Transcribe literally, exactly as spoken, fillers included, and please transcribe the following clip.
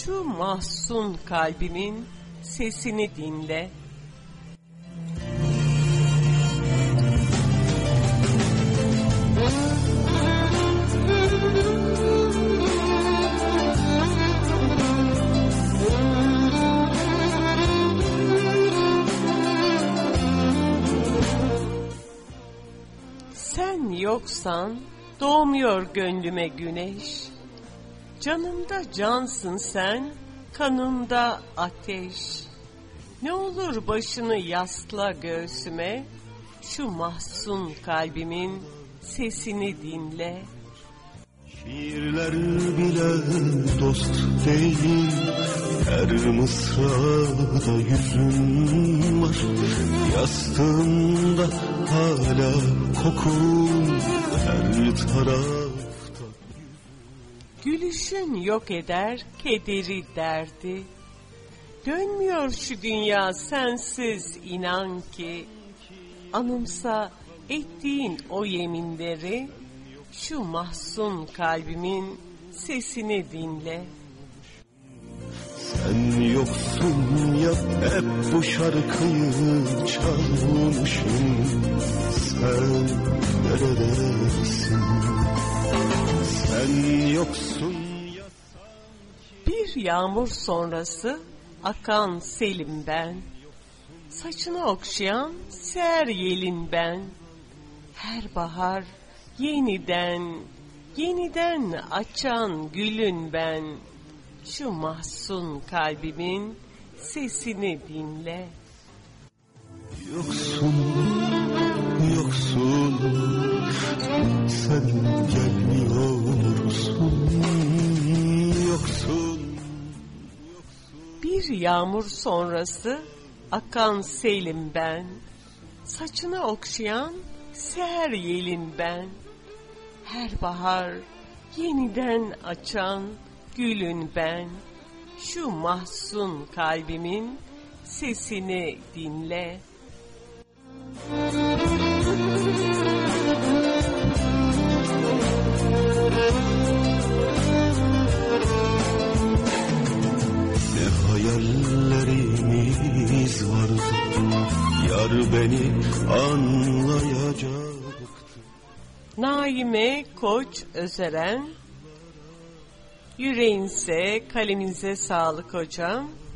Şu mahzun kalbimin sesini dinle. Sen yoksan doğmuyor gönlüme güneş. Canımda cansın sen, kanımda ateş. Ne olur başını yasla göğsüme, şu mahzun kalbimin sesini dinle. Şiirler bile dost değil, her mısrada yüzün var. Yastığımda hala kokun, her tarafta. Gülüşün yok eder kederi derdi. Dönmüyor şu dünya sensiz inan ki. Anımsa ettiğin o yeminleri, şu mahzun kalbimin sesini dinle. Sen yoksun ya, hep bu şarkıyı çalmışım. Sen neredesin? Sen yoksun ya. Bir yağmur sonrası akan selim ben. Saçını okşayan ser yelin ben. Her bahar yeniden, yeniden açan gülün ben. Şu mahzun kalbimin sesini dinle. Yoksun, yoksun, sen gelmiyorsun. Yoksun. Bir yağmur sonrası akan selim ben. Saçını okşayan seher yelin ben. Her bahar yeniden açan gülün ben. Şu mahzun kalbimin sesini dinle. Ne hayallerimiz vardı, yar beni anlayacaktı. Naime Koç Özeren. Yüreğinize, kalemize sağlık hocam.